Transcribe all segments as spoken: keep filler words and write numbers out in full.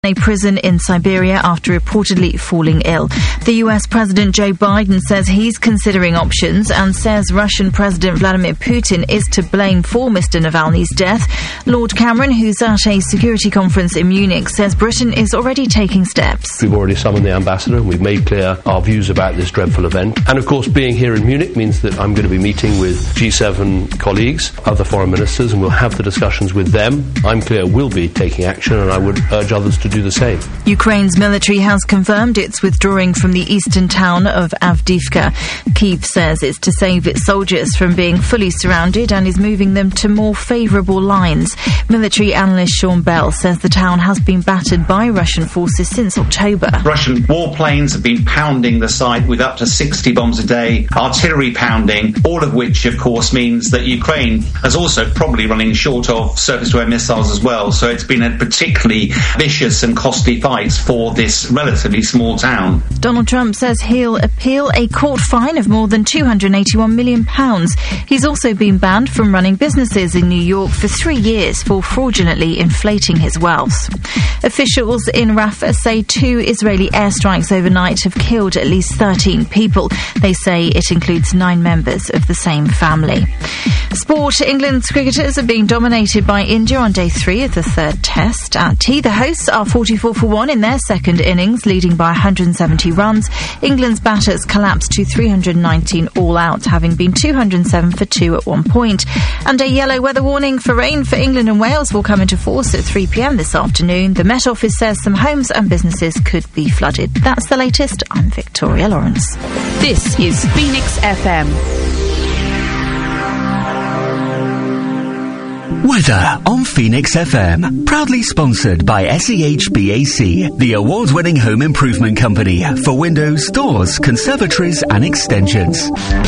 a prison in Siberia after reportedly falling ill. The U S President Joe Biden says he's considering options and says Russian President Vladimir Putin is to blame for Mister Navalny's death. Lord Cameron, who's at a security conference in Munich, says Britain is already taking steps. We've already summoned the ambassador and we've made clear our views about this dreadful event. And of course, being here in Munich means that I'm going to be meeting with G seven colleagues, other foreign ministers, and we'll have the discussions with them. I'm clear we'll be taking action, and I would urge others to do the same. Ukraine's military has confirmed it's withdrawing from the eastern town of Avdiivka. Kyiv says it's to save its soldiers from being fully surrounded and is moving them to more favourable lines. Military analyst Sean Bell says the town has been battered by Russian forces since October. Russian warplanes have been pounding the site with up to sixty bombs a day, artillery pounding, all of which, of course, means that Ukraine is also probably running short of surface-to-air missiles as well. So it's been a particularly vicious and costly fights for this relatively small town. Donald Trump says he'll appeal a court fine of more than two hundred eighty-one million pounds. He's also been banned from running businesses in New York for three years for fraudulently inflating his wealth. Officials in Rafah say two Israeli airstrikes overnight have killed at least thirteen people. They say it includes nine members of the same family. Sport. England's cricketers are being dominated by India on day three of the third test. At tea, the hosts are forty-four for one in their second innings, leading by one hundred seventy runs. England's batters collapsed to three hundred nineteen all out, having been two hundred seven for two at one point. And a yellow weather warning for rain for England and Wales will come into force at three p m this afternoon. The Met Office says some homes and businesses could be flooded. That's the latest. I'm Victoria Lawrence. This is Phoenix F M. Weather on Phoenix F M, proudly sponsored by S E H B A C, the award-winning home improvement company for windows, doors, conservatories and extensions.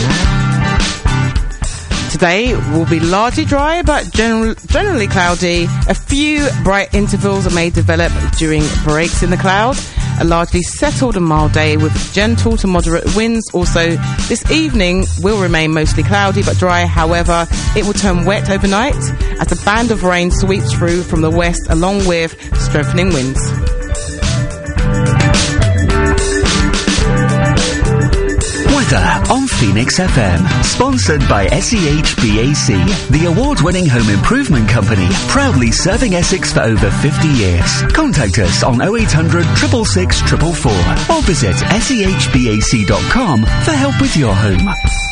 Today will be largely dry, but general, generally cloudy. A few bright intervals may develop during breaks in the cloud. A largely settled and mild day with gentle to moderate winds. Also, this evening will remain mostly cloudy but dry. However, it will turn wet overnight as a band of rain sweeps through from the west along with strengthening winds. Weather on Phoenix F M, sponsored by S E H B A C, the award-winning home improvement company, proudly serving Essex for over fifty years. Contact us on oh eight hundred, six six six, four four four or visit S E H B A C dot com for help with your home.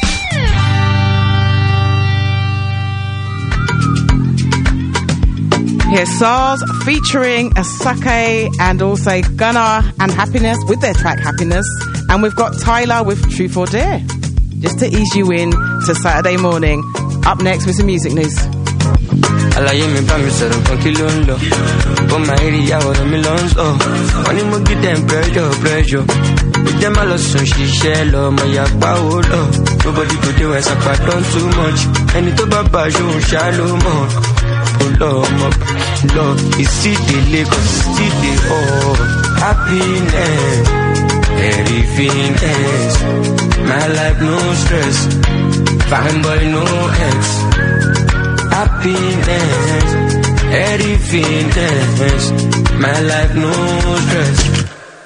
Here's SARS featuring Asake and also Gunnar and Happiness with their track Happiness. And we've got Tyler with Truth or Dare, just to ease you in to Saturday morning. Up next with some music news. Àlàyé mi bá mi sọ̀rọ̀ kan kí ló ń lọ. Ó máa rí ìyàwó rẹ̀ mi lọ ń sọ. Wọ́n ní mo give them pressure, pressure. Ìjẹ́ má lọ sùn ṣiṣẹ́ lọ, ọmọ ìyàpá ò lọ. Nobody go dey wẹ̀ sàpà dán too much. Ẹni tó bá bá aṣọ òun ṣá ló mọ̀. Ó lọ ọmọ lọ, ìsídèlé kan ìsídè ọ̀. Happiness, everything else. My life no stress. Fine boy no ex. Happiness, everything else. My life no stress.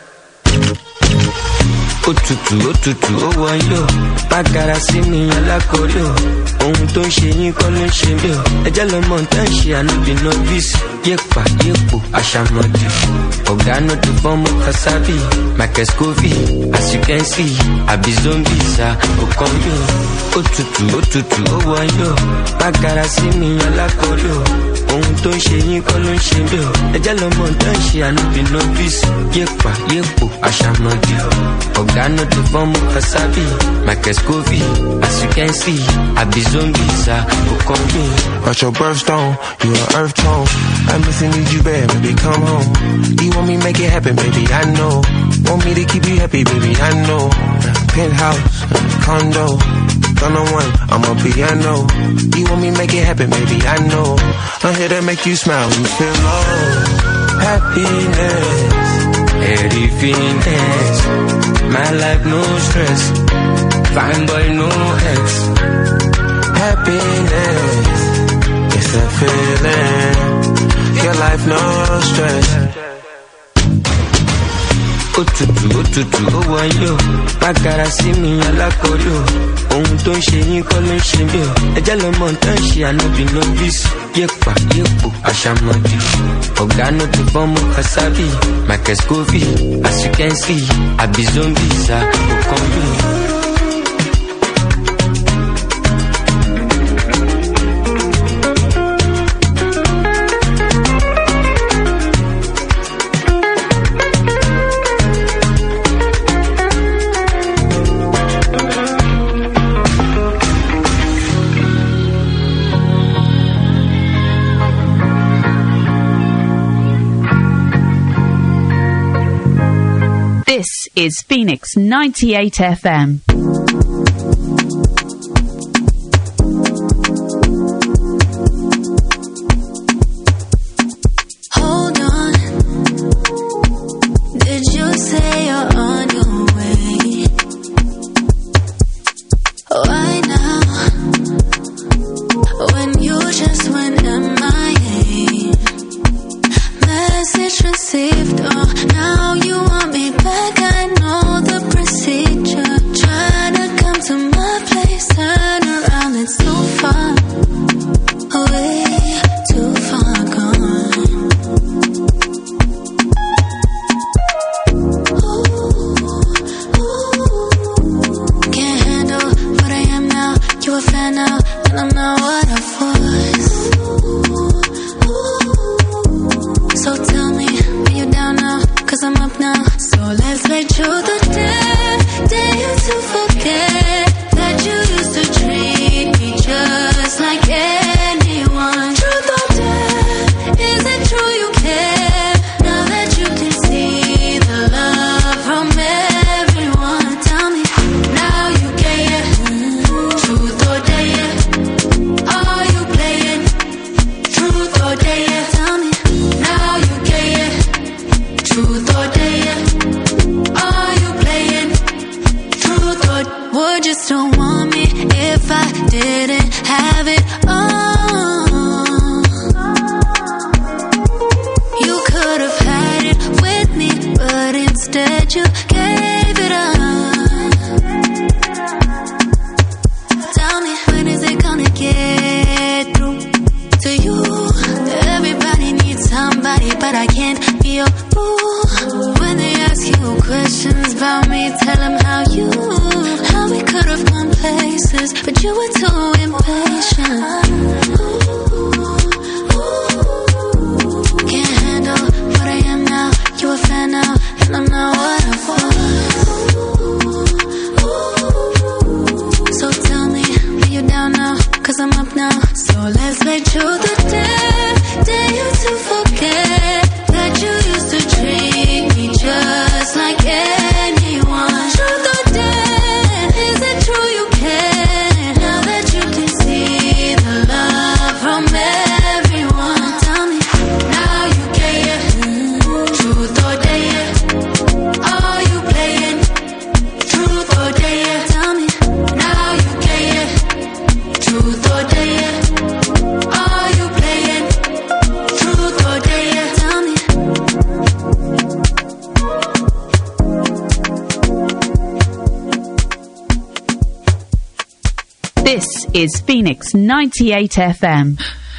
Òtútù, òtútù, ó wọ̀nyó. Bágara sí mi alákòrí o. Ohun tó ń ṣe yín kọ́ ló ń ṣe mí o. Ẹjẹ́ lọ mọ̀ tá ń ṣe ànúbì novice. Yépa, yépo, àṣàmọ̀dì. Ọ̀gá náà tó fọ́n mú Kasabi. Michael Scoville, as you can see. Àbí zombie sá, ó kàn mí o. Òtútù, òtútù, ó wọ̀nyó. Bágara sí mi alákòrí o. Ohun tó ń ṣe yín kọ́ ló ń ṣe mí o. Ẹjẹ́ lọ mọ̀ tá ń ṣe ànúbì novice. Yépa, yépo, àṣàmọ̀dì. Ọ̀gá náà tó fọ́n mú Kasabi. Michael Scoville, as you can see. Àbí zombie sá, ó kàn mí o. At your birthstone, you an earth tone. I miss and need you bad, baby, come home. You want me make it happen, baby, I know. Want me to keep you happy, baby, I know. Penthouse, condo, don't know one, I'm a piano. You want me make it happen, baby, I know. I'm here to make you smile when you feel low. Happiness, everything else. My life no stress. Fine boy no ex. Happiness, it's a feeling. Your life no stress. Òtútù, òtútù, ó wọ̀nyí o. Bákàrà sí mi alákọ̀ọ́rí o. Ohun tó ń ṣe yín kọ́ ló ń ṣe mí o. Ẹjẹ́ lọ mọ̀ tán ṣe ànábì novice. Yépa, yépo, àṣàmọ̀dì. Ọ̀gá no dey form of wasabi. Michael Scoville, as you can see, I be zombie, sir. Ó kàn mí. This is Phoenix ninety-eight F M. Hold on. Did you say you're on your way? Why now? When you just went M I A. Message received, oh, now you want me back. I know the procedure. Try to come to my place, turn around, it's too far away, too far gone. Ooh, ooh. Can't handle what I am now. You a fan now, and I'm not what I was. So tell me, are you down now? Cause I'm up now. So let's make sure the day, day you to forget that you used to treat me just like anyone. Truth or dare, is it true you care? Now that you can see the love from everyone. Tell me, now you get it. Truth or dare, are you playing? Truth or dare, tell me. Now you get it. Truth or dare, are you playing? Truth or would you still want me if I didn't have it all? You could have had it with me, but instead you gave it up. Tell me, when is it gonna get through to you? Everybody needs somebody, but I can't be your boo. When they ask you questions about me, tell them how you, how we could have gone places, but you were too impatient. Can't handle what I am now. You a fan now, and I'm not what I was. So tell me, are you down now? Cause I'm up now. So let's make sure the day, day you to forget that you used to treat me just like anyone. Truth or dare, is it true you care? Now that you can see the love from everyone. Tell me, now you get it. Truth or dare, are you playing? Truth or dare, tell me, now you get it. Truth or dare, are you playing? Truth or dare, tell me. This is Phoenix ninety-eight F M.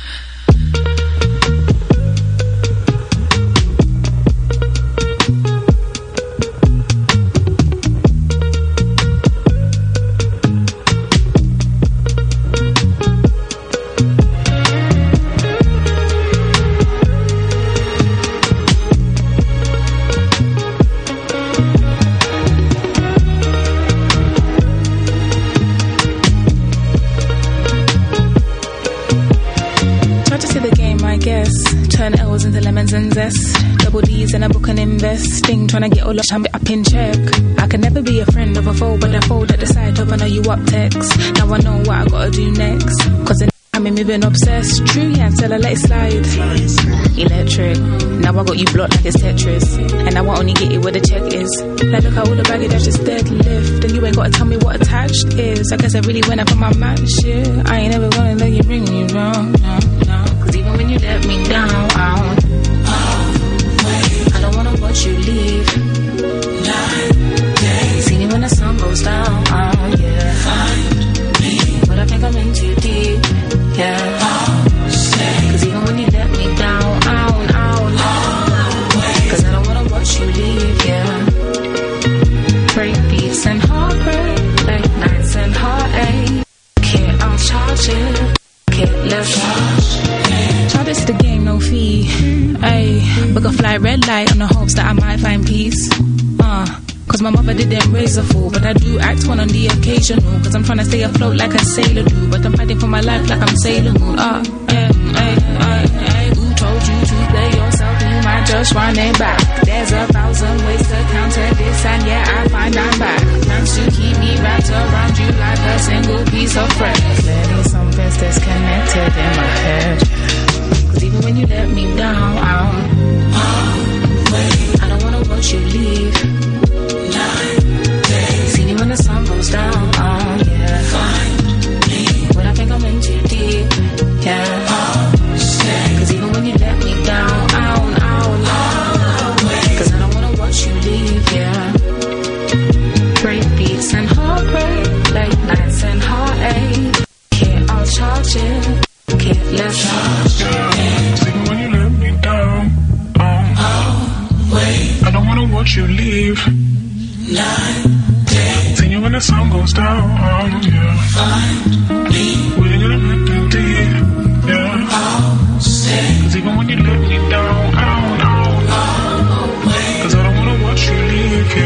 Turn L's into lemons and zest. Double D's in a book and investing. Trying to get all of up in check. I can never be a friend of a foe, but I fold at the side of I know you up text. Now I know what I gotta do next. Cause in I mean, me been obsessed. True, yeah, until I let it slide. Electric. Now I got you blocked like it's Tetris. And now I only get it where the check is. Like, look at all the baggage I just deadlift. And you ain't gotta tell me what attached is. I guess I really went up on my match, yeah. I ain't ever gonna let you bring me wrong, no, no. Cause even when you let me down, I don't, I don't wanna watch you leave. the hopes that I might find peace. Uh, Cause my mother didn't raise a fool, but I do act one on the occasional. Cause I'm trying to stay afloat like a sailor do, but I'm fighting for my life like I'm Sailor Moon. Uh, yeah, ay, ay, ay. Who told you to play yourself? You might just run it back. There's a thousand ways to counter this, and yeah, I find I'm back. Plans to keep me wrapped around you like a single piece of thread. Clearly something's disconnected in my head. Cause even when you let me down, I'm, oh, wait, I don't wanna watch you leave. See you when the sun goes down, oh yeah. Find me when I think I'm in too deep, yeah. Oh, stay. Cause even when you let me down, ow, ow, ow. Cause I don't wanna watch you leave, yeah. Break beats and heartbreak, late nights and heartache. Can't all charge it, can't let's charge it. Even when you let me down, oh, oh wait, I don't wanna watch you leave. Nine days. See you when the sun goes down, oh yeah. Find me. We're gonna make it deep, yeah. I'll stay. Cause even when you let me down, ow, ow, ow. Cause I don't wanna watch you leave,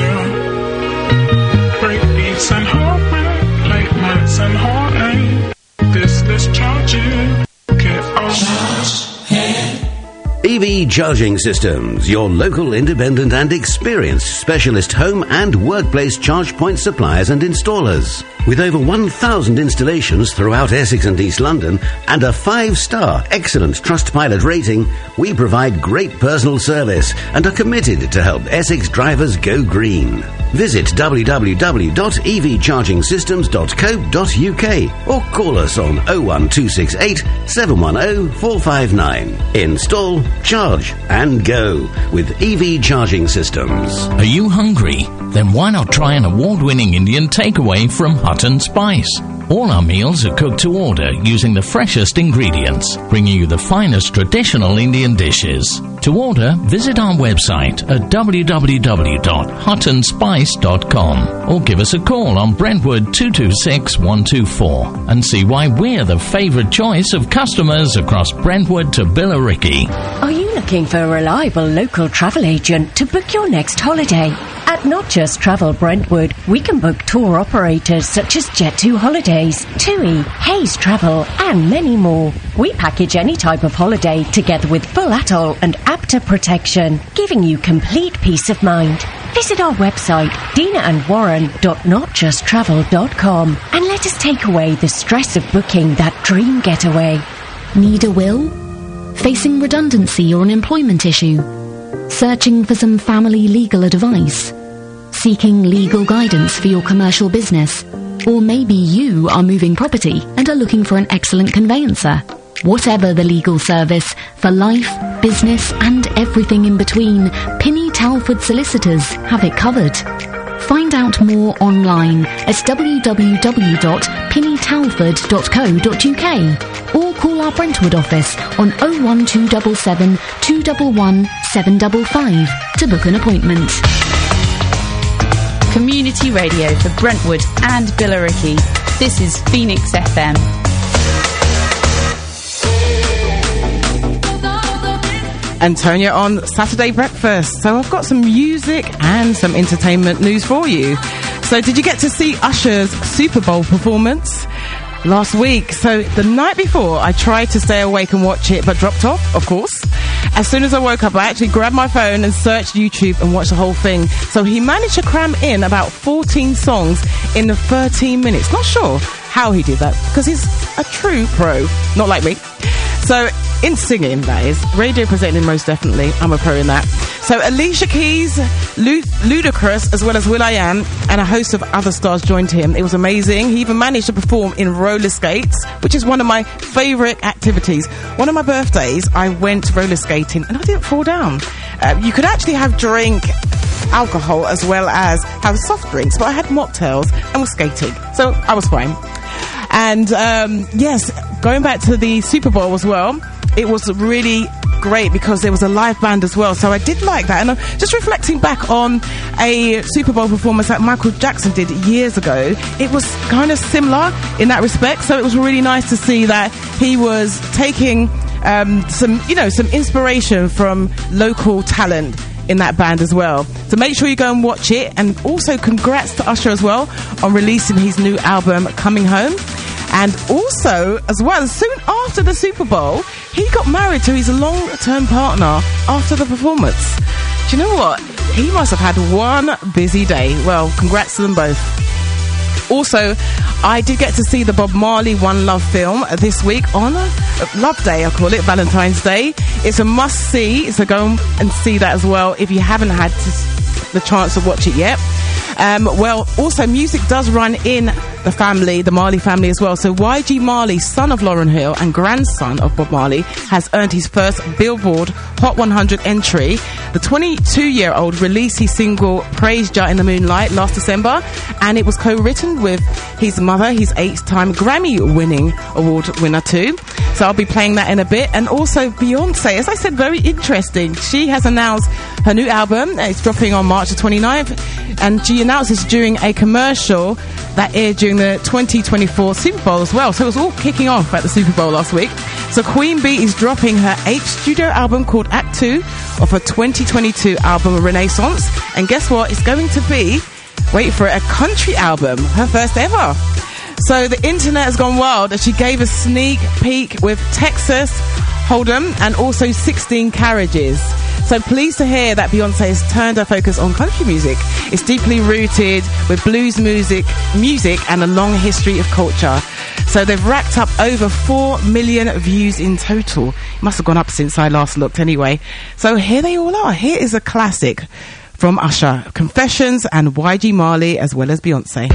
yeah. Break beats and heartbreak, late nights and heartache. This, this charging, get on. Charge it. E V Charging Systems, your local independent and experienced specialist home and workplace charge point suppliers and installers. With over one thousand installations throughout Essex and East London and a five-star excellent Trustpilot rating, we provide great personal service and are committed to help Essex drivers go green. Visit w w w dot e v charging systems dot co dot u k or call us on oh one two six eight, seven one oh, four five nine. Install, charge and go with E V Charging Systems. Are you hungry? Then why not try an award-winning Indian takeaway from Hut and Spice? All our meals are cooked to order using the freshest ingredients, bringing you the finest traditional Indian dishes. To order, visit our website at w w w dot hut and spice dot com or give us a call on Brentwood two two six, one two four and see why we're the favourite choice of customers across Brentwood to Billericay. Are you looking for a reliable local travel agent to book your next holiday? At Not Just Travel Brentwood, we can book tour operators such as Jet two Holidays, TUI, Hayes Travel, and many more. We package any type of holiday together with full atoll and APTA protection, giving you complete peace of mind. Visit our website, dina and warren dot not just travel dot com, and let us take away the stress of booking that dream getaway. Need a will? Facing redundancy or an employment issue? Searching for some family legal advice? Seeking legal guidance for your commercial business? Or maybe you are moving property and are looking for an excellent conveyancer. Whatever the legal service, for life, business and everything in between, Pinny Talford Solicitors have it covered. Find out more online at w w w dot pinny talford dot co dot u k or call our Brentwood office on oh one two seven seven, two one one, seven five five to book an appointment. Community radio for Brentwood and Billericay. This is Phoenix F M. Antonia on Saturday Breakfast. So I've got some music and some entertainment news for you. So did you get to see Usher's Super Bowl performance last week? So the night before, I tried to stay awake and watch it, but dropped off, of course. As soon as I woke up, I actually grabbed my phone and searched YouTube and watched the whole thing. So he managed to cram in about fourteen songs in the thirteen minutes. Not sure how he did that, because he's a true pro, not like me. So, in singing, that is. Radio presenting, most definitely. I'm a pro in that. So, Alicia Keys, Lud- Ludacris, as well as will.i.am, and a host of other stars joined him. It was amazing. He even managed to perform in roller skates, which is one of my favourite activities. One of my birthdays, I went roller skating, and I didn't fall down. Uh, you could actually have drink alcohol as well as have soft drinks, but I had mocktails and was skating. So, I was fine. And, um, yes, going back to the Super Bowl as well, it was really great because there was a live band as well. So I did like that. And I'm just reflecting back on a Super Bowl performance that Michael Jackson did years ago. It was kind of similar in that respect. So it was really nice to see that he was taking um, some, you know, some inspiration from local talent in that band as well. So make sure you go and watch it. And also congrats to Usher as well on releasing his new album, Coming Home. And also, as well, soon after the Super Bowl, he got married to his long-term partner after the performance. Do you know what? He must have had one busy day. Well, congrats to them both. Also, I did get to see the Bob Marley One Love film this week on uh, Love Day, I call it, Valentine's Day. It's a must-see, so go and see that as well if you haven't had to, the chance to watch it yet. Um, well, also, music does run in the family, the Marley family as well. So Y G Marley, son of Lauryn Hill and grandson of Bob Marley, has earned his first Billboard Hot one hundred entry. The twenty-two-year-old released his single Praise Jah in the Moonlight last December, and it was co-written with his mother, his eight-time Grammy-winning award winner too. So I'll be playing that in a bit. And also Beyonce, as I said, very interesting. She has announced her new album. It's dropping on March the twenty-ninth, and she announced this during a commercial that aired during the twenty twenty-four Super Bowl as well. So it was all kicking off at the Super Bowl last week. So Queen Bee is dropping her eighth studio album called Act two of her twenty twenty-two album Renaissance. And guess what? It's going to be, wait for it, a country album, her first ever. So the internet has gone wild as she gave a sneak peek with Texas Hold'em and also sixteen Carriages. So pleased to hear that Beyonce has turned her focus on country music. It's deeply rooted with blues music, music and a long history of culture. So they've racked up over four million views in total. It must have gone up since I last looked anyway. So here they all are. Here is a classic from Usher, Confessions, and Y G Marley, as well as Beyonce.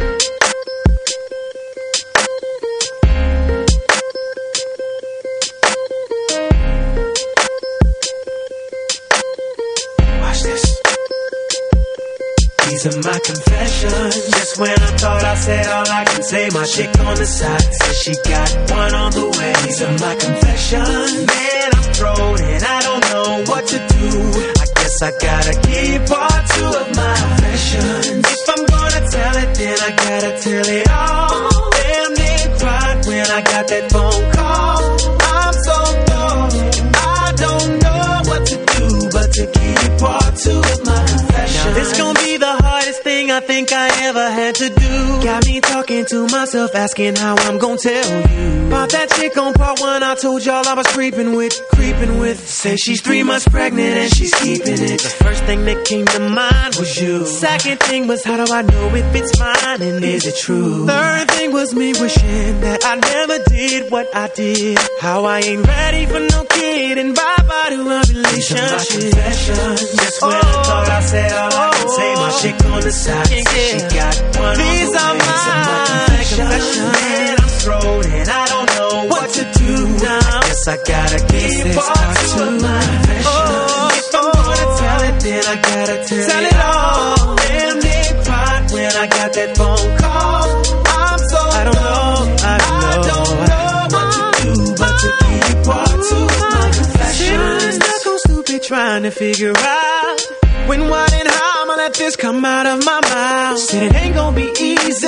These are my confessions. Just when I thought I said all I can say, my chick on the side says she got one on the way. These are my confessions. Man, I'm thrown and I don't know what to do. I guess I gotta keep part two of my confessions. If I'm gonna tell it, then I gotta tell it all. Damn, they cried when I got that phone call. I'm so dumb, I don't know what to do but to keep part two of my confessions. Now this gon' be the hardest thing I think I ever had to do. Got me talking to myself, asking how I'm gon' tell you about that chick on part one I told y'all I was creeping with, creeping with. Say she's three months pregnant and she's keeping it. The first thing that came to mind was you. Second thing was, how do I know if it's mine and is it true? Third thing was me wishing that I never did what I did. How I ain't ready for no kid and bye-bye to a relationship. Just when oh, I thought I said all oh, I can say, my chick on the side yeah, yeah. She got one These on the are way. My confessions. Man, I'm thrown and I don't know what, what to do now. I guess I gotta keep part two of my confessions. Oh, if I'm gonna tell it, then I gotta tell, tell it all. Damn, they cried when I got that phone call. I'm so I don't know, I don't know, I don't know what to do but to keep part two of my confessions. Stuck on stupid trying to figure out when, what, and how I'ma let this come out of my mouth. Said it ain't gonna be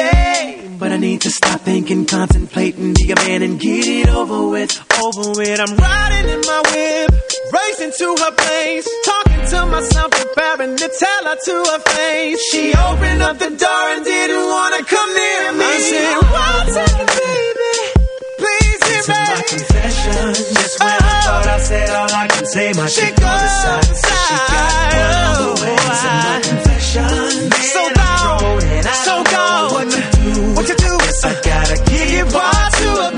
easy, but I need to stop thinking, contemplating, be a man and get it over with, over with. I'm riding in my whip, racing to her place, talking to myself, preparing to tell her to her face. She opened up the door and didn't wanna come near me. I said, well, take it, baby, please hear me. My confessions. Just when oh, I thought I said all I can say, my chick on the side said she got one on the way. These are my confessions. Man, so gone, and I so don't gone. Know what to do, what to do. Yes, I gotta give part two of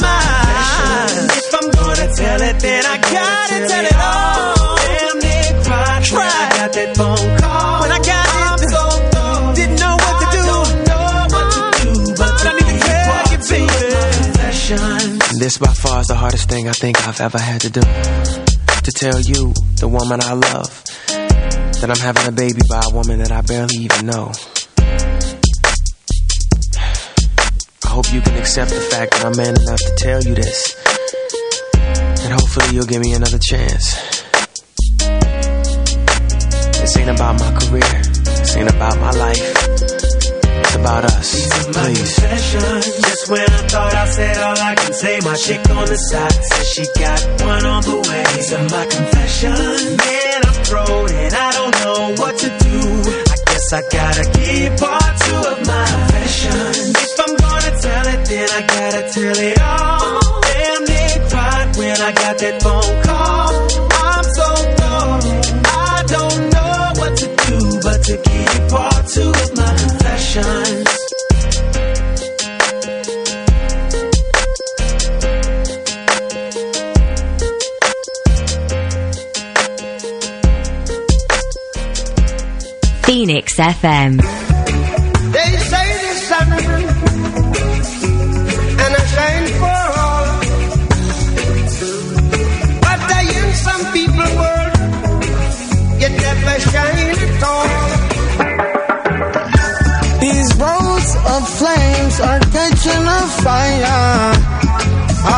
mine. If I'm gonna tell it, then I gotta tell, tell it all. Damn, they cried when I got that phone call. When I got I'm it, so dumb, didn't know what to do. I don't know what to do, but I need to tell you, baby. This by far is the hardest thing I think I've ever had to do. To tell you, the woman I love, that I'm having a baby by a woman that I barely even know. I hope you can accept the fact that I'm man enough to tell you this. And hopefully you'll give me another chance. This ain't about my career. This ain't about my life. It's about us. Please. Just when I thought I said all I can say, my chick on the side says she got one on the way. These are my confessions. Man, I'm throat and I don't know what to do. I guess I gotta keep part two of my confession. If I'm gonna tell it, then I gotta tell it all. Damn, they cried when I got that phone call. I'm so dumb, I don't know what to do but to keep part two of my confessions. Phoenix F M. They say the sun and I shine for all, but I in some people world yet never shine at all. These roads of flames are catching a fire. Ah,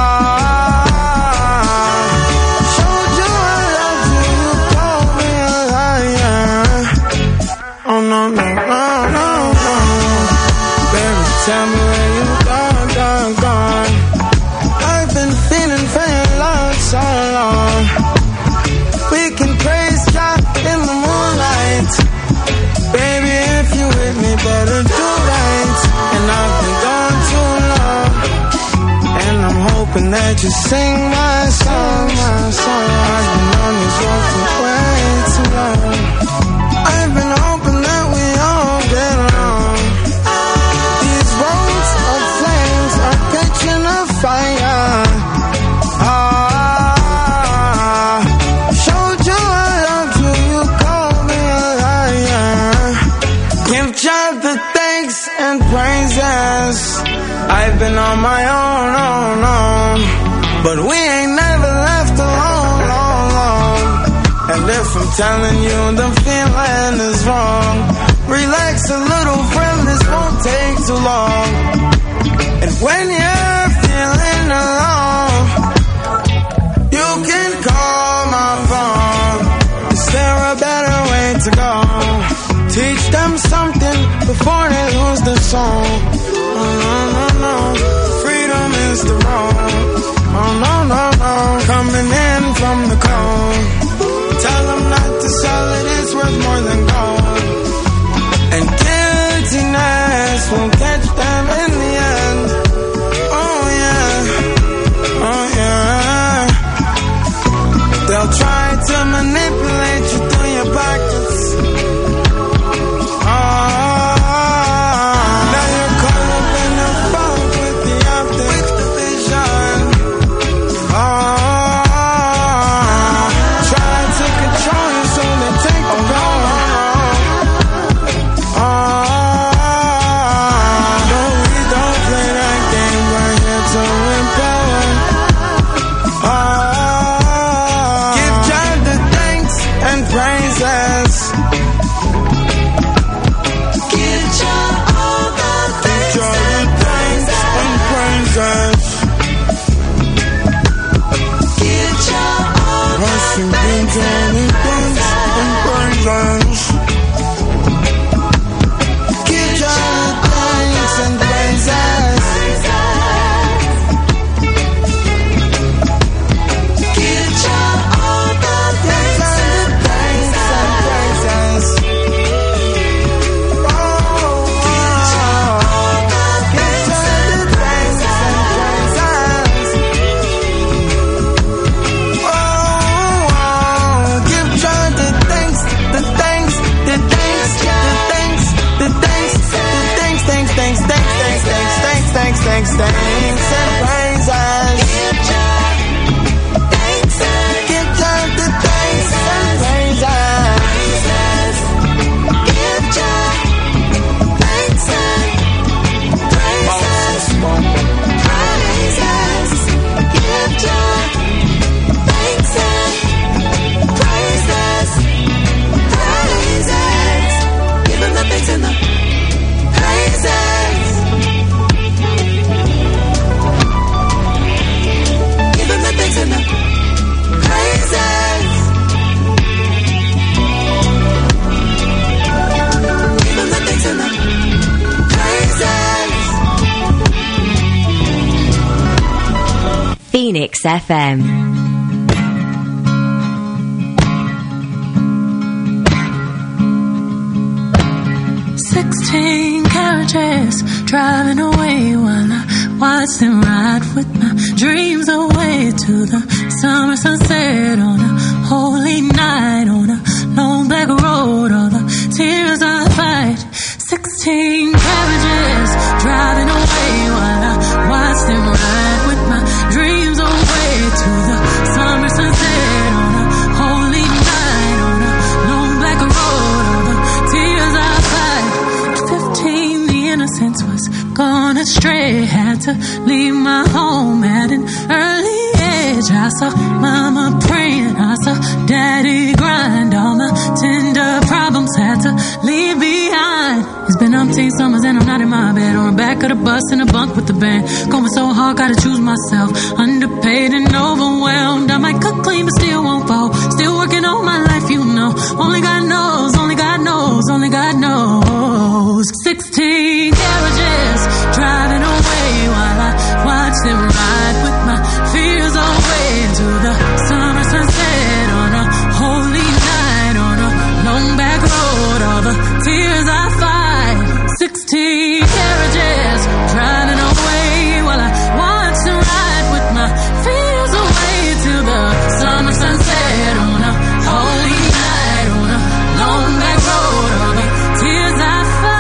showed you I love you, you call me a liar. Oh no, no, no, no, no. Baby, tell me where you gone, gone, gone. I've been feeling for your love so long. We can praise God in the moonlight. Baby, if you with me, better do right. And I've been gone too long, and I'm hoping that you sing my song, my song. I've been on this road for way too long. I've been hoping that we all get along. These roads of flames are catching a fire. Ah, showed you I loved you, you called me a liar. Give God the thanks and praises. I've been on my own, own, own, but we ain't never left alone, long, long. And if I'm telling you the feeling is wrong, relax a little, friend, this won't take too long. And when you're feeling alone, you can call my phone. Is there a better way to go? Teach them something before they lose their soul. Oh no, no, no, freedom is the road. Oh no, no, no, coming in from the cold. Tell them not to sell it, it's worth more than gold. And guiltiness will catch them in the end. Oh yeah, oh yeah. They'll try to manipulate you through your pockets. Oh, now you're caught up in the fog with the optics, with the vision. Oh, control you so they take the power. Oh, no, we don't play that game. We're here to empower. Oh, give God the thanks and praises. Give God all the thanks and praises. Give God all the thanks and praises. Give God thanks and praises. Give God all the thanks and praises. Oh, give God all the thanks and praises. Oh, give God the thanks, the thanks, the thanks, the thanks, the thanks, the thanks, thanks, thanks, thanks, thanks, thanks, thanks, thanks, thanks, thanks, and praises. Give God the thanks and praises. Give God thanks and praises. Praises. Give God thanks and praises. Praises. Give him the thanks and the praises. Give him the thanks and the praises. Give him the thanks and the praises. Phoenix F M. Sixteen carriages driving away while I watch them ride with my dreams away to the summer sunset on a holy night on a long black road. All the tears I fight. Sixteen carriages driving away while I watch them ride with my dreams away to the summer sunset on a holy night on a long black road. All the tears I fight. Fifteen, the innocence was gone astray. Had to leave my home at an early age. I saw mama praying, I saw daddy grind. All my tender problems had to leave behind. It's been umpteen summers and I'm not in my bed, on the back of the bus in a bunk with the band. Going so hard, gotta choose myself. Underpaid and overwhelmed. I might cook clean but still won't fall. Still working all my life, you know. Only God knows, only God knows, only God knows. Sixteen carriages driving away while I watch them ride with my fears away to the summer sunset on a holy night on a long back road. All the tears I fight. Sixteen carriages driving away while I watch them ride with my fears away to the summer sunset on a holy night on a long back road. All the tears I fight.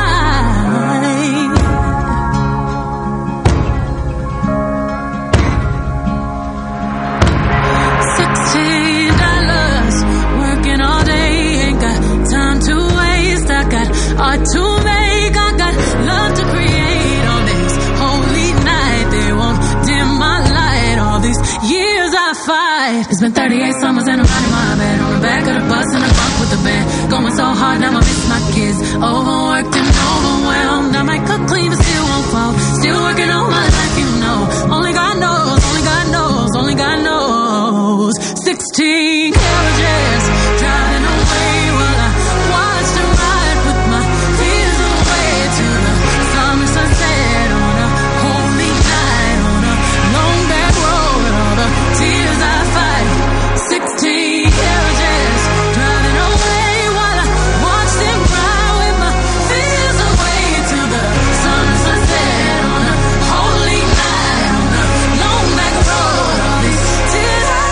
Sixteen dollars working all day, ain't got time to waste. I got art to make, I got love to create. On this holy night, they won't dim my light. All these years I fight. It's been thirty-eight summers and I'm not in my bed, on the back of the bus in a bunk with the band. Going so hard, now I miss my kids. Overworked and overwhelmed. I might cook clean but still won't fall. Still working all my life, you know. Only God knows, only God knows, only God knows. Sixteen carriages driving away while I watch them ride with my fears away to the summer sunset on a holy night on a long back road. All the tears I fight. Sixteen carriages driving away while I watch them ride with my fears away to the summer sunset on a holy night on a long back road. All these tears I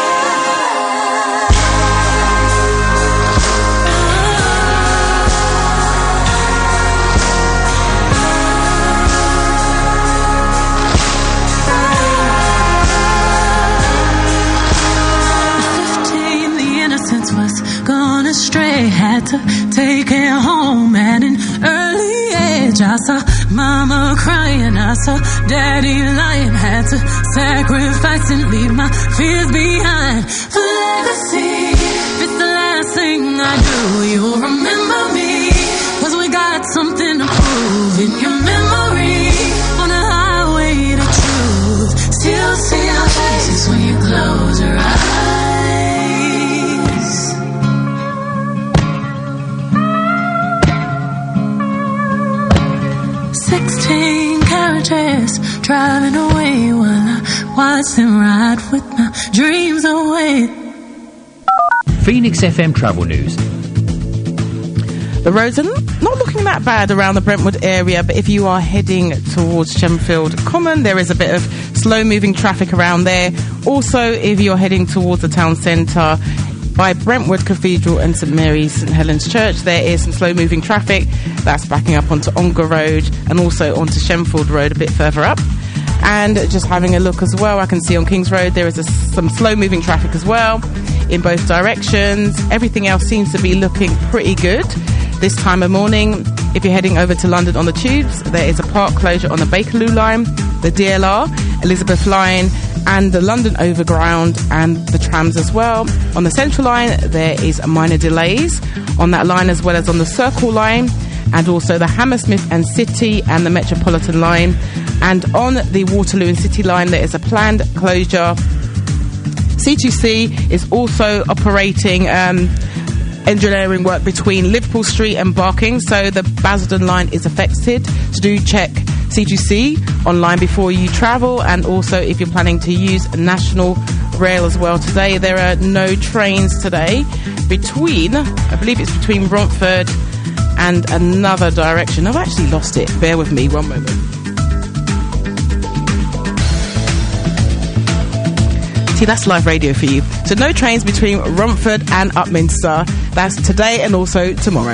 fifteen, the innocence was gone astray. Had to take it home at an early age. I saw mama crying, I saw daddy lying. Had to sacrifice and leave my fears behind. For legacy, if it's the last thing I do, you'll remember me. Cause we got something to prove in your memory. On the highway to truth, still see our faces when you close your eyes. Sixteen carriages driving away while I watch them ride with my dreams away. Phoenix F M Travel News. The roads are not looking that bad around the Brentwood area, but if you are heading towards Shenfield Common, there is a bit of slow-moving traffic around there. Also, if you're heading towards the town centre by Brentwood Cathedral and St Mary's St Helens Church, there is some slow-moving traffic that's backing up onto Ongar Road and also onto Shenfield Road a bit further up. And just having a look as well, I can see on Kings Road there is a, some slow-moving traffic as well in both directions. Everything else seems to be looking pretty good this time of morning. If you're heading over to London on the tubes, there is a park closure on the Bakerloo line, the D L R, Elizabeth line, and the London Overground and the trams as well. On the Central line, there is minor delays on that line as well as on the Circle line, and also the Hammersmith and City and the Metropolitan line. And on the Waterloo and City line, there is a planned closure. C two C is also operating um, engineering work between Liverpool Street and Barking, so the Basildon line is affected. So do check C two C online before you travel, and also if you're planning to use National Rail as well today. There are no trains today between, I believe it's between Romford and Another Direction. I've actually lost it. Bear with me one moment. See, that's live radio for you. So no trains between Romford and Upminster. That's today and also tomorrow.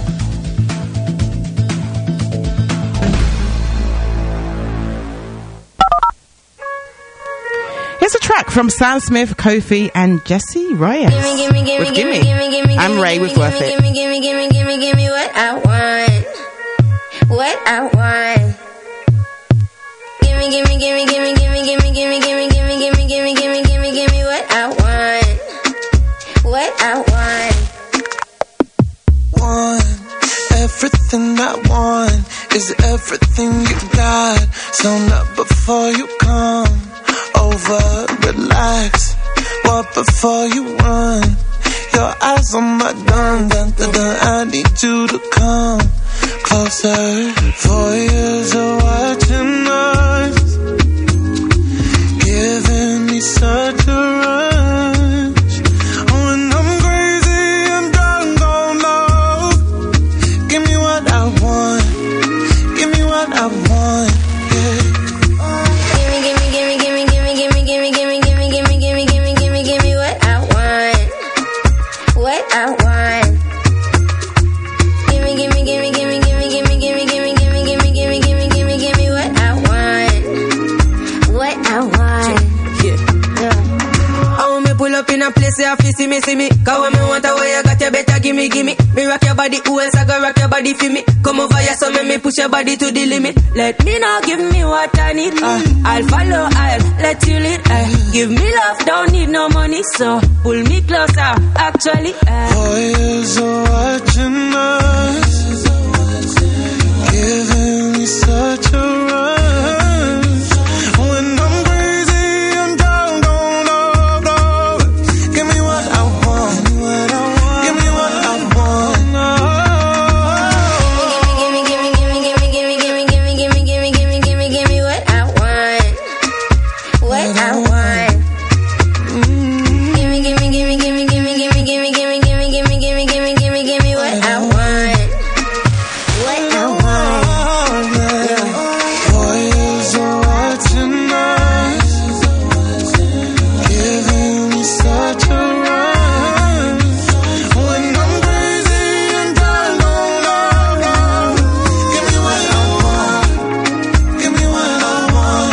Here's a track from Sam Smith, Kofi, and Jesse Reyes. Gimme, gimme, gimme, with gimme, Gimme. gimme, gimme, I'm Ray with Worth It. Gimme, gimme, gimme, gimme, gimme what I want. What I want. Gimme, gimme, gimme, gimme, gimme, gimme, gimme, gimme, gimme, gimme, gimme, gimme, gimme, gimme what I want. What I want. Want everything I want is everything you got. So not before you come over, relax. Walk before you run. Your eyes on my gun, dun, dun, dun. I need you to come closer. Four years of watching us, giving me such a rush. When I'm crazy and drunk on love, give me what I want. Give me what I want. Yeah. Gimme, gimme, gimme, gimme, gimme, gimme, gimme, gimme, gimme, gimme, gimme, gimme, gimme, gimme what I want. What I want. Gimme, gimme, gimme, gimme, gimme, gimme, gimme, gimme, gimme, gimme, gimme, gimme, gimme, gimme what I want. What I want. I want me pull up in a place where I feel see me, see me. Cause when me want a way, I got you better give me, give me. Me rock your body, who else I go rock your body for me? Come over here, so make me push your body to the limit. Let me know, give me what I need. Uh, I'll follow, I'll let you lead. Uh, give me love, don't need no money, so pull me closer, actually. Uh. Four years of watching us, giving me such a rush. When I'm crazy and down on love, give me what I want. Give me what I want. Gimme, gimme, gimme, gimme, gimme, gimme, gimme, gimme, gimme, gimme, gimme, gimme what I want. What I want. Gimme, gimme, gimme, gimme, gimme, gimme, gimme, gimme, gimme, gimme, gimme, gimme, gimme, gimme what I want. What I want. Four years of watching us, giving me such a rush. When I'm crazy and down on love, give me what I want. Give me what I want.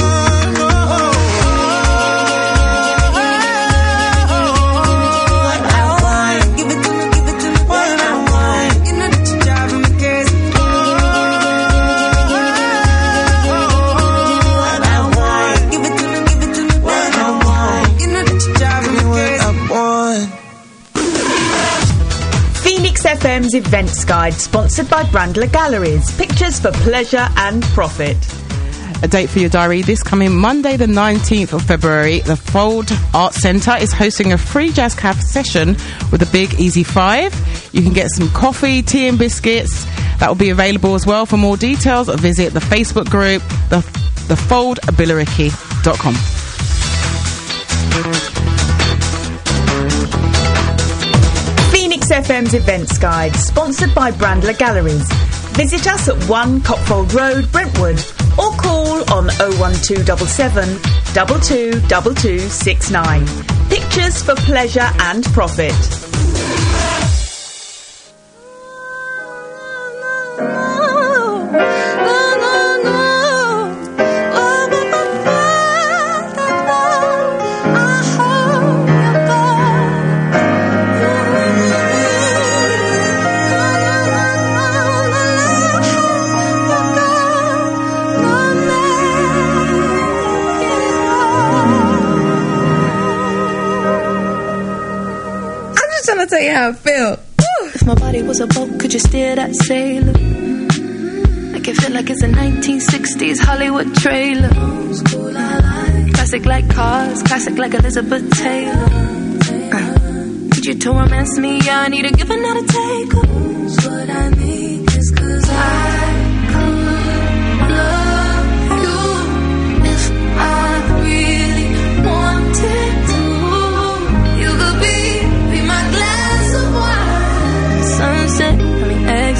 What I want. Give it to me, give it to me. What I want. You know that you're driving me crazy. Gimme, gimme, gimme, gimme, gimme, gimme, gimme, gimme, gimme, gimme what I want. Give it to me, give it to me. What I want. You know that you're driving me crazy. I want. Phoenix F M's Events Guide, sponsored by Brandler Galleries. Pictures for pleasure and profit. A date for your diary this coming Monday the nineteenth of February. The Fold Arts Centre is hosting a free jazz cafe session with the Big Easy Five. You can get some coffee, tea and biscuits. That will be available as well. For more details, visit the Facebook group, the, the fold billericay dot com. Phoenix F M's Events Guide, sponsored by Brandler Galleries. Visit us at one Copfold Road, Brentwood, or call on oh one two seven seven, two two two two six nine. Pictures for pleasure and profit. Trying to tell you how I feel. Woo. If my body was a boat, could you steer that sailor? Make it feel like it's a nineteen sixties Hollywood trailer. Classic like cars, classic like Elizabeth Taylor. Uh, need you to romance me, yeah, I need a give and not a take. What I need is cause I could love you if I really wanted to. You could be, be my glass of wine. Sunset, I mean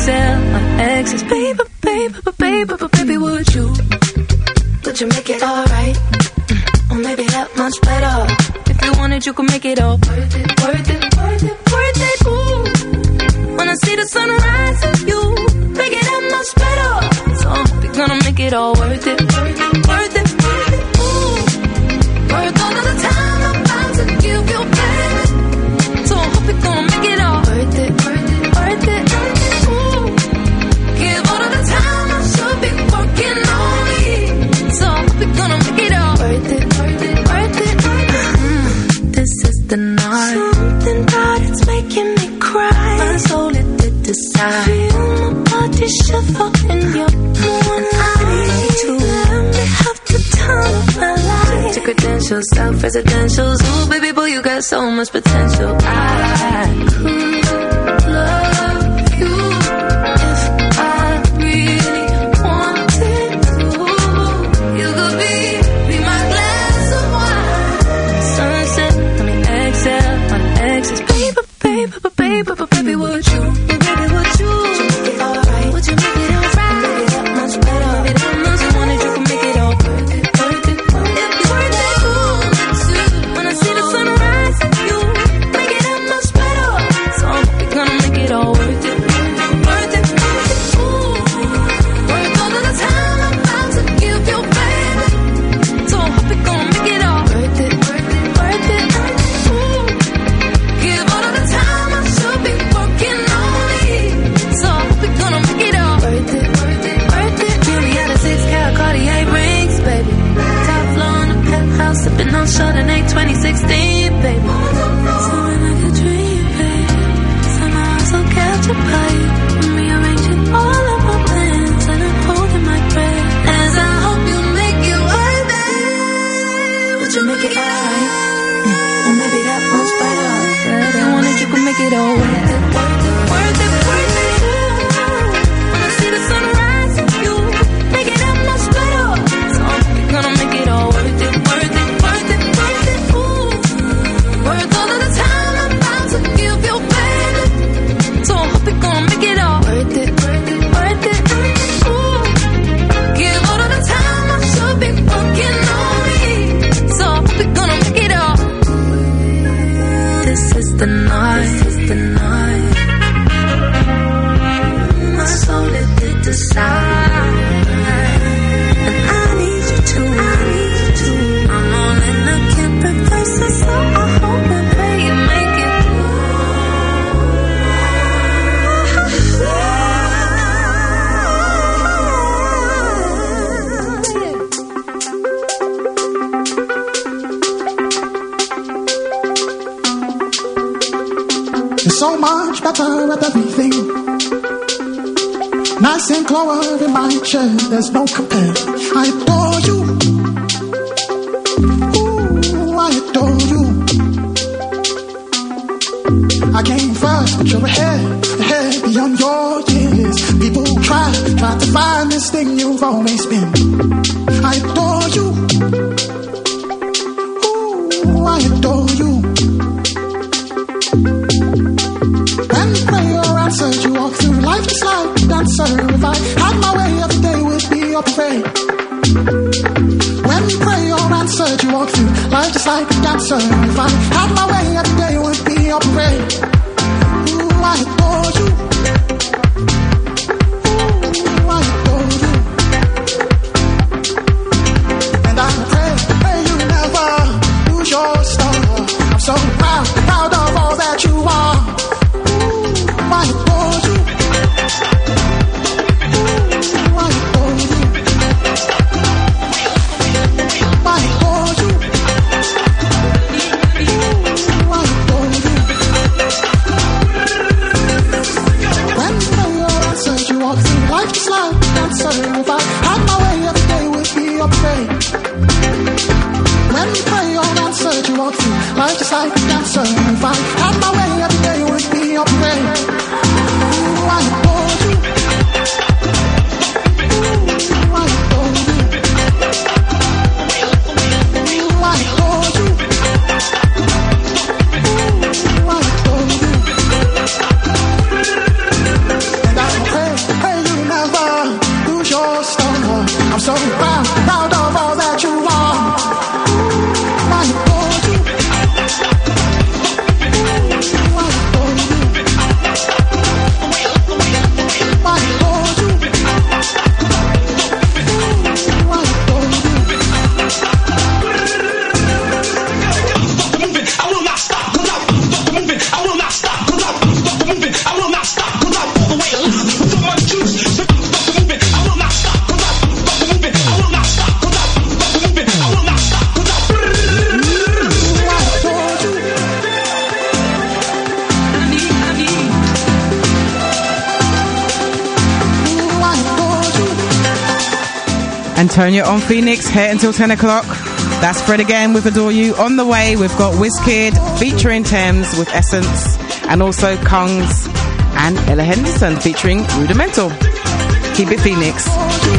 baby, but baby, but baby, would you? Would you make it alright? Mm, or maybe that much better. If you wanted, you could make it all worth it, worth it, worth it, worth it. Ooh, when I see the sunrise in you, make it that much better. So I hope you're gonna make it all worth it, worth it, worth it, worth it. Ooh, worth all of the time I'm about to give you, baby. So I hope you're gonna make it all worth it, worth it, worth it. Ooh, give all of the time I should be working on me. So I hope you're gonna make it all worth it, worth it, worth it. Mm, this is the night. Something about it's making me cry. My soul it did decide. Feel my body shiver in your moon. I need to let me have the time of my life. Your credentials, self-residentials. Ooh, baby boy, you got so much potential. I could love you if I really wanted to. You could be, be my glass of wine. Sunset, I mean exhale, my exes. Baby, baby, but baby, but baby, would you? Baby, would you? Would you make it alright? Would you make it alright? Maybe that much better. Maybe that much you wanted, you can make it all worth it, worth it, worth it, worth it. Ooh, when I see the sunrise in you, make it that much better. So I hope you're gonna make it all worth it, worth it, worth it. Ooh, worth all of the time I'm about to give you, baby. So I hope you're gonna make it all worth it, worth it, worth it. Ooh, give all of the time I should be working on me. So I hope you're gonna make it all worth it, worth it, worth it. Really had a six carat Cartier rings, baby. Top floor in the penthouse, sipping on Chardonnay twenty sixteen, baby. So when I could dream, baby, somehow I so captured by you. I'm rearranging all of my plans and I'm holding my breath as I hope you make it worth it. Would you make it alright? Mm, or maybe that much better. If you wanted, you could make it all worth it, worth it, worth it, worth it. Ooh, when I see the sunrise in you, make it that much better. So I hope you're gonna make it all worth it, worth it, worth it, worth it. Ooh, worth all of the time I'm about to give you, baby. So I hope you're gonna make it all worth it, worth it, worth it. Ooh, give all of the time I should be working on me. So I hope you're gonna make it all. This is the night, this is the night. My soul it did decide, and I need you to, I need you to. I'm all in, I can't reverse it, so I hope and pray you make it. You're so much better at everything. Nice and clover in my chair, there's no compare. I adore you. Ooh, I adore you. I came first, but you're ahead, ahead beyond your years. People try, try to find this thing you've always been. I adore you. Ooh, I adore you. When prayer answered, you walk through life just like a dancer. If I had my way, every day would be your parade. When prayer answered, you walk through life just like a dancer. If I had my way, every day would be your parade. Ooh, I adore you. Ooh, I adore you. And I pray, pray you never lose your star. I'm so proud, proud of all that you are. I adore you. Ooh, I adore you. I adore you. Ooh, I adore you. When prayer answered, you walk through life just like a dancer. If I had my way, every day would be your parade. When prayer answered, you walk through life just like a dancer. If I had my way, every day would be your parade. I adore you. Ooh, I adore you. Ooh, I adore you. Ooh, I adore you. And I pray, pray you never lose Antonia on Phoenix, here until ten o'clock. That's Fred again with Adore You. On the way, we've got WizKid featuring Thames with Essence, and also Kongs and Ella Henderson featuring Rudimental. Keep it Phoenix.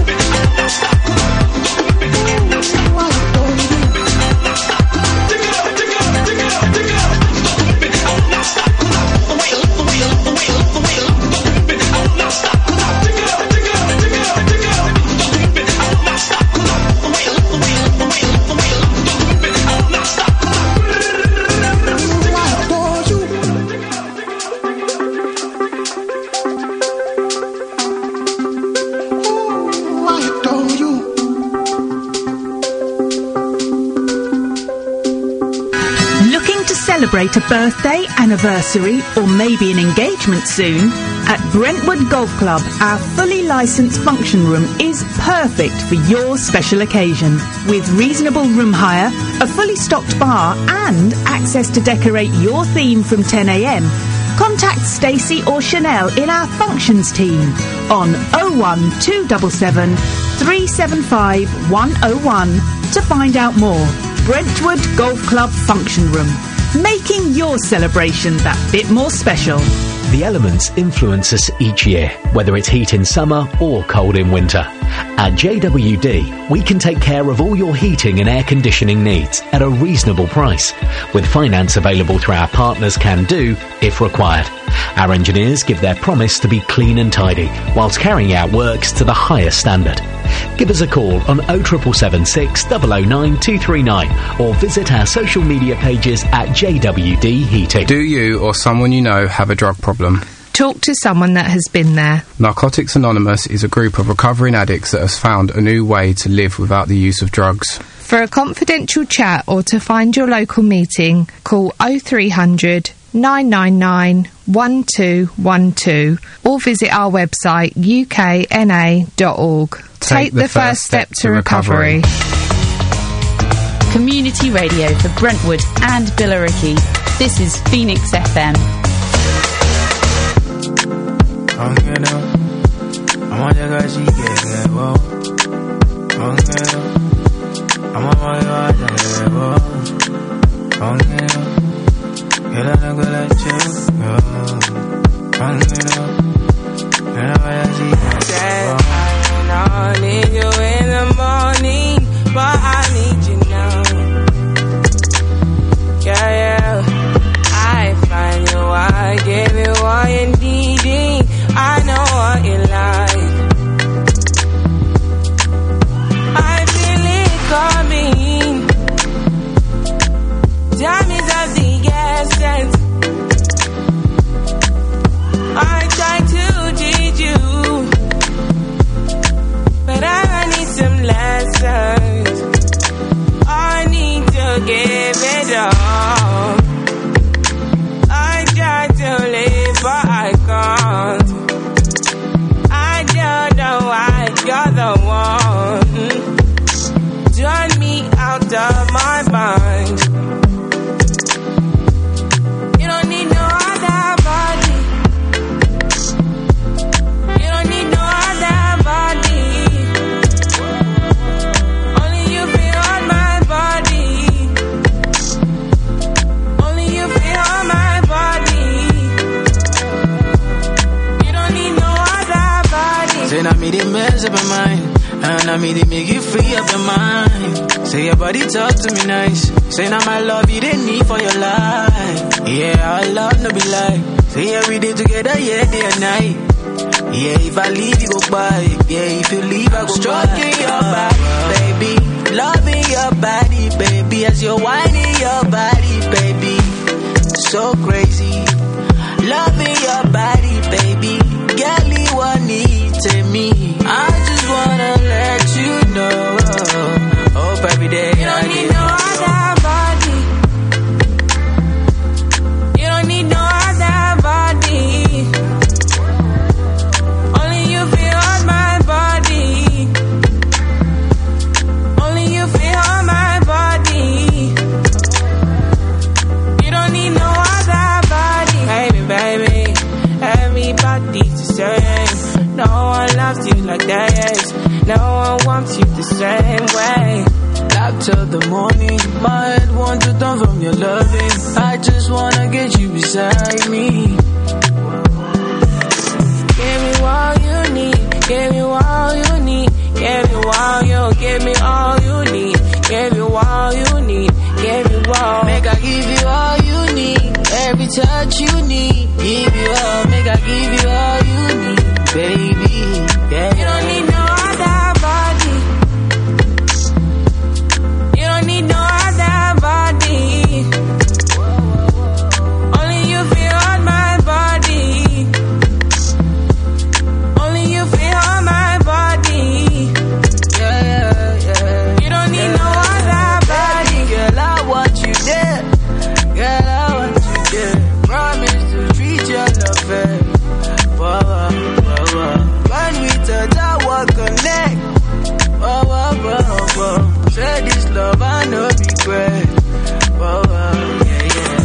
Celebrate a birthday, anniversary, or maybe an engagement soon? At Brentwood Golf Club, our fully licensed function room is perfect for your special occasion. With reasonable room hire, a fully stocked bar, and access to decorate your theme from ten a m, contact Stacey or Chanel in our functions team on oh one two seven seven, three seven five, one oh one to find out more. Brentwood Golf Club Function Room, making your celebration that bit more special. The elements influence us each year, whether it's heat in summer or cold in winter. At J W D, we can take care of all your heating and air conditioning needs at a reasonable price, with finance available through our partners Can Do if required. Our engineers give their promise to be clean and tidy, whilst carrying out works to the highest standard. Give us a call on oh seven seven six, oh oh nine, two three nine or visit our social media pages at J W D Heating. Do you or someone you know have a drug problem? Talk to someone that has been there. Narcotics Anonymous is a group of recovering addicts that has found a new way to live without the use of drugs. For a confidential chat or to find your local meeting, call oh three hundred, nine nine nine, one two one two or visit our website u k n a dot org. Take, Take the, the first step, step to recovery. recovery. Community radio for Brentwood and Billericay. This is Phoenix F M. I need you in the morning, but I need you now. Yeah, yeah. I find you, I give you all you needing. I know what you like. I feel it coming. Time is of the essence. I try to teach you, but I need some lessons. I need to give it up. I try to live, but I can't. I don't know why you're the one. Turn me out of my mind. You don't need no other body. You don't need no other body. Only you feel on my body. Only you feel on my body. You don't need no other body. Say now me the mess up my mind, and now me the make you free up your mind. Say your body talk to me nice. Say now my love you didn't need for your life. Yeah, our love no be lie. Say every day together, yeah, day and night. Yeah, if I leave you go by. Yeah, if you leave I go stroking by. Your body, baby, loving your body, baby, as you're whining your body, baby, so crazy. Loving your body, baby, girl, you want need to me. I just wanna let you know. Hope every day you don't need no other body. You don't need no other body. Only you feel on my body. Only you feel on my body. You don't need no other body. Baby, baby, everybody just same. No one loves you like that. No one wants you the same way. Love till the morning, my head wants to turn from your loving. I just wanna get you beside me. Give me all you need, give me all you need, give me all you, give me all you need, give me all you need, give me all. Make I give you all you need, every touch you need, give you all. Make I give you all you need, baby. Yeah. You don't need no other body. You don't need no other body. Only you feel on my body. Only you feel on my body. Yeah, yeah, yeah. You don't need yeah, no other body. Girl, I want you there. Girl, I want you there. Promise to treat your love fair. Whoa, whoa, whoa, whoa. When we touch, I walk connect. Whoa, whoa, whoa, whoa. Say this love, I know regret. Whoa, whoa, yeah, yeah.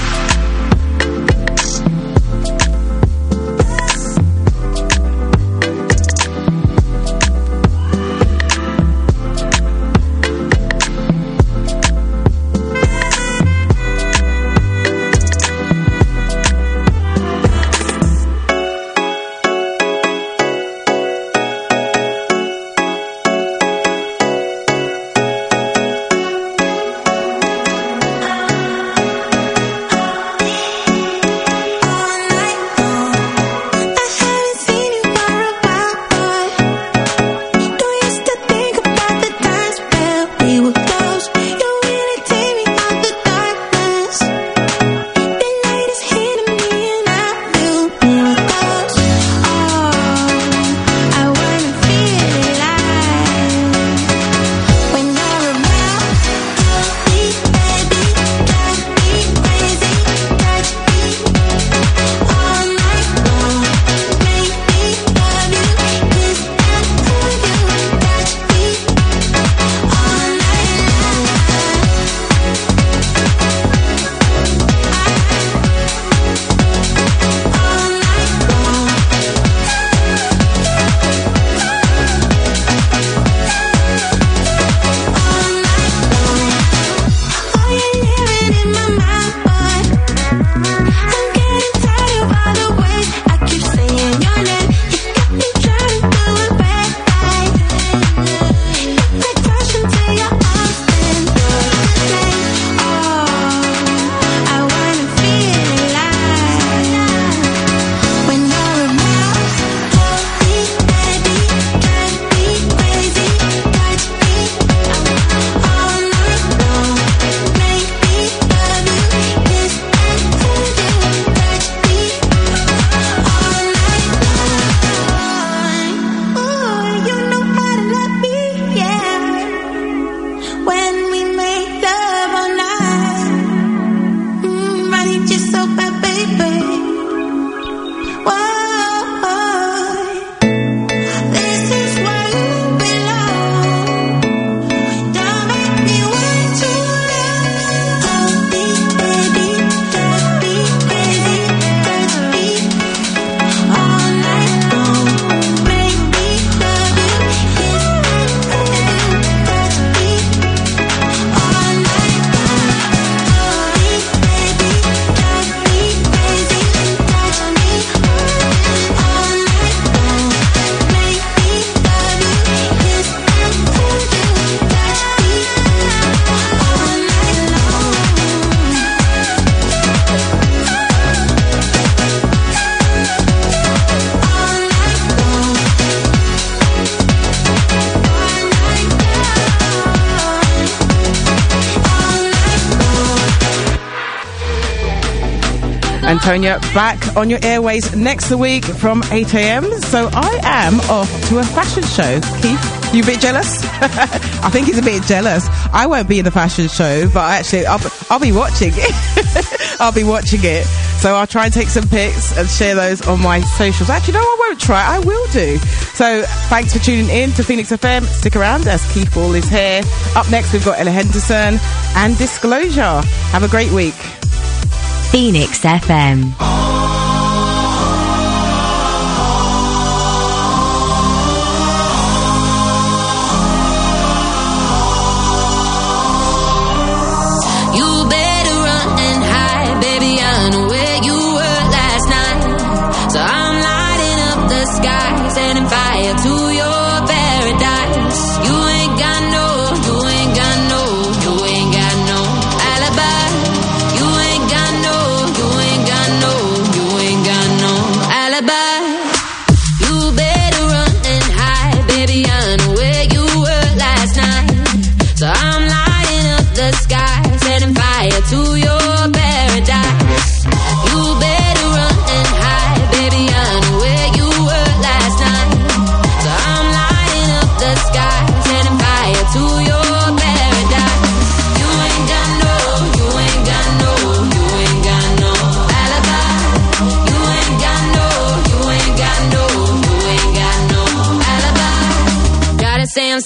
Antonia back on your airways next week from eight a.m. So I am off to a fashion show. Keith, you a bit jealous? I think he's a bit jealous. I won't be in the fashion show, but actually I'll, I'll be watching it. I'll be watching it. So I'll try and take some pics and share those on my socials. Actually, no, I won't try. I will do. So thanks for tuning in to Phoenix F M. Stick around as Keith Ball is here. Up next, we've got Ella Henderson and Disclosure. Have a great week. Phoenix F M.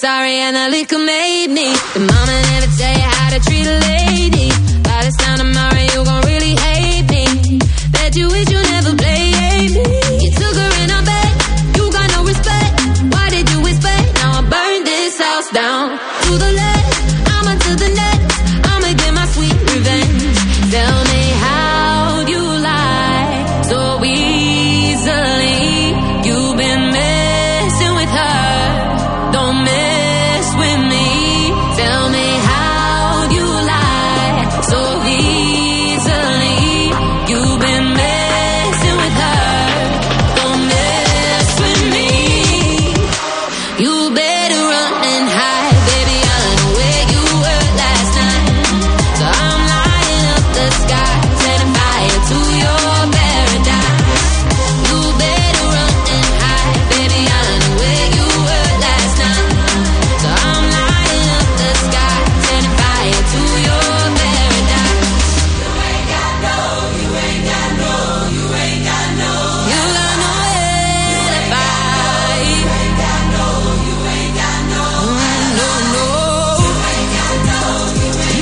sorry and the liquor made me. The mama never tell you how to treat a lady. By this time tomorrow you gon' really hate me. Bet you wish you never played me. You took her in her bed, you got no respect. Why did you expect? Now I burn this house down. To the left, I'ma to the next. I'ma get my sweet revenge. Tell me how you lie so easily. You've been messing with her, don't mess with me. Tell me how you lie so easily. You've been messing with her, don't mess with me. You better run and hide, baby. I know where you were last night. So I'm lighting up the sky, setting fire to your paradise. You better run and hide, baby. I know where you were last night. So I'm lighting up the sky, setting fire to your paradise. You ain't got no, you ain't got no, you ain't got no. You got no alibi. You ain't got no, you ain't got no. No, no. You ain't got no, you ain't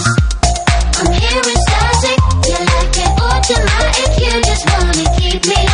automatic, you just wanna keep me